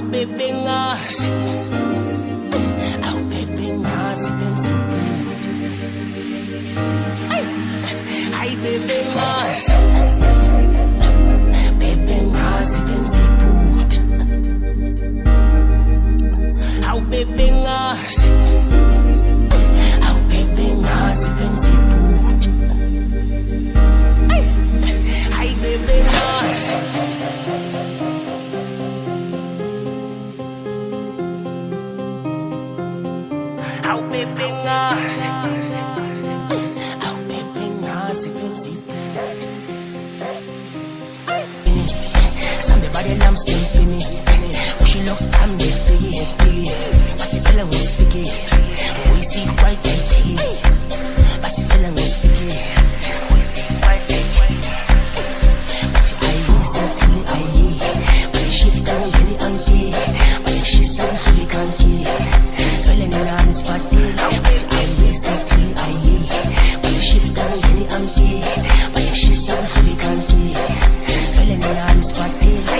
Awubebengazi, awubebengazi benzibut. Ay bebengazi, bebengazi benzibut. Awubebengazi, awubebengazi benzibut. Ay bebengazi. Awubebengazi, awubebengazi benzibut. Sambe body nam simpini, she look I'm big, but the feeling was big. We see white and tea, but the feeling was big. But the eye is actually eye, but the shift down really anti, but the she's so really canky. Feeling around is bad, but the eye is actually eye, but the shift down really anti, but the she's so really canky. Feeling around is bad.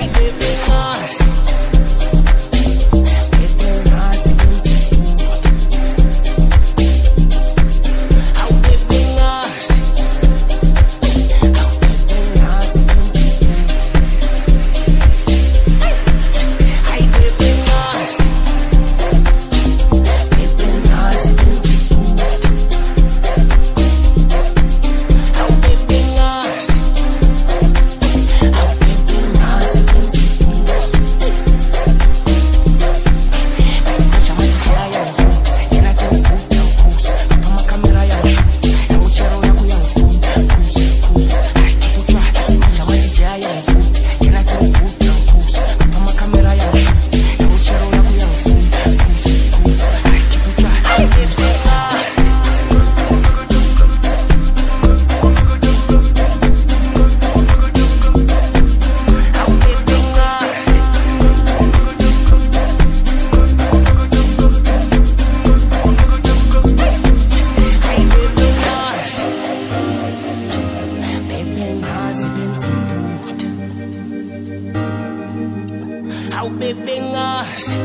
Awubebengazi,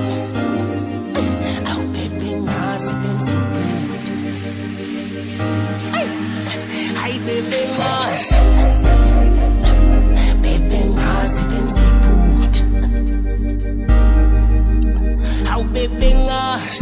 awubebengazi benzibut. Ay bebengazi, bebengazi benzibut. Awubebengazi.